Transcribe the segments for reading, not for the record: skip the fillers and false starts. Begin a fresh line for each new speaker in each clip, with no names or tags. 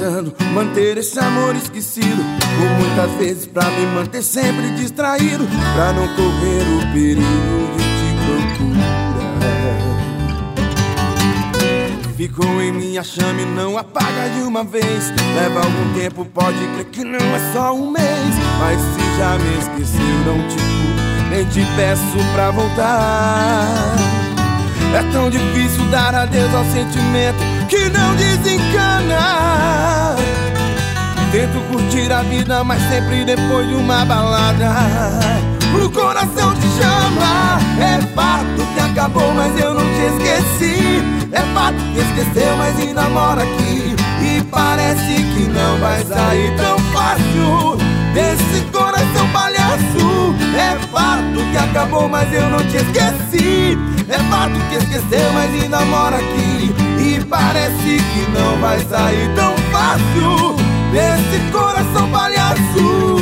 tentando manter esse amor esquecido por muitas vezes pra me manter sempre distraído, pra não correr o perigo de te procurar. Ficou em minha chama e não apaga de uma vez. Leva algum tempo, pode crer que não é só um mês. Mas se já me esqueceu, não te culpo, nem te peço pra voltar. É tão difícil dar adeus ao sentimento que não desencana. Tento curtir a vida, mas sempre depois de uma balada. O coração te chama. É fato que acabou, mas eu não te esqueci. É fato que esqueceu, mas ainda mora aqui. E parece que não vai sair tão fácil desse coração palhaço. É fato que acabou, mas eu não te esqueci. É fato que esqueceu, mas ainda mora aqui. E parece que não vai sair tão fácil desse coração palhaço.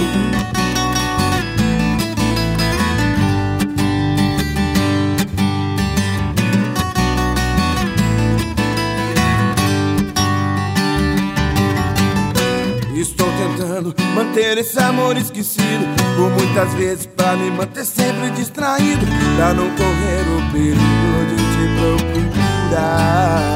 Estou tentando manter esse amor esquecido por muitas vezes pra me manter sempre distraído, pra não correr o perigo de te procurar.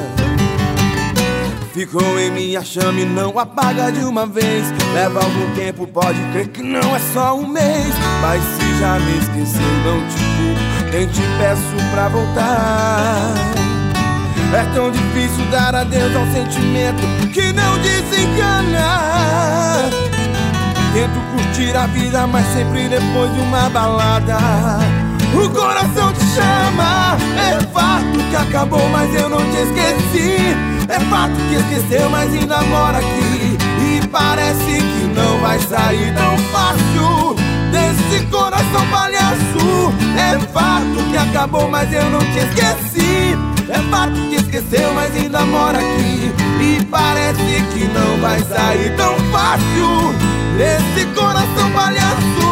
Ficou em minha chama e não apaga de uma vez. Leva algum tempo, pode crer que não é só um mês. Mas se já me esqueceu, não te culpo, nem te peço pra voltar. É tão difícil dar adeus ao sentimento que não desencana. Tento curtir a vida, mas sempre depois de uma balada. O coração te chama. É fato que acabou, mas eu não te esqueci. É fato que esqueceu, mas ainda mora aqui. E parece que não vai sair tão fácil desse coração palhaço. É fato que acabou, mas eu não te esqueci. É fato que esqueceu, mas ainda mora aqui. E parece que não vai sair tão fácil desse coração palhaço.